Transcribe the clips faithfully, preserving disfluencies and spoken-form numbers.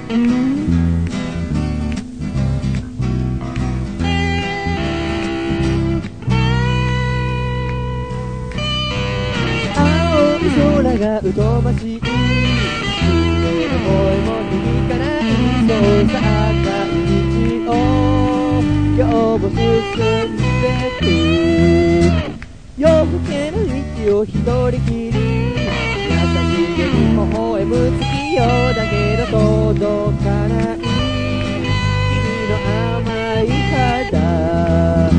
空が疎ましい、夢の声も響かない、そうさ赤い道を今日も進んでく。夜更けの道を一人きり、優しげに微笑む月よ、だけど届かない君の甘い肌。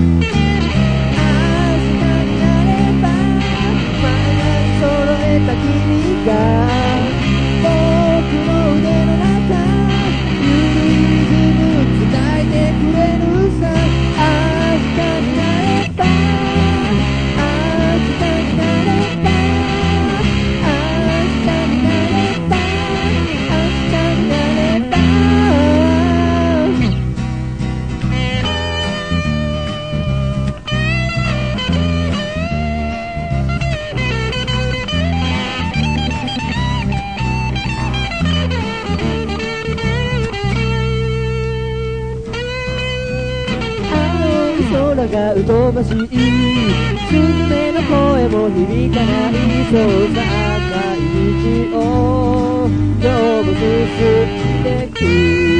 君が僕の腕の中、ゆるいリズム伝えてくれるさ。明日になれば、明日になれば、明日になれば、明日になれば。空が疎ましい、スズメの声も響かない、そうさ赤い道を今日も進んでく。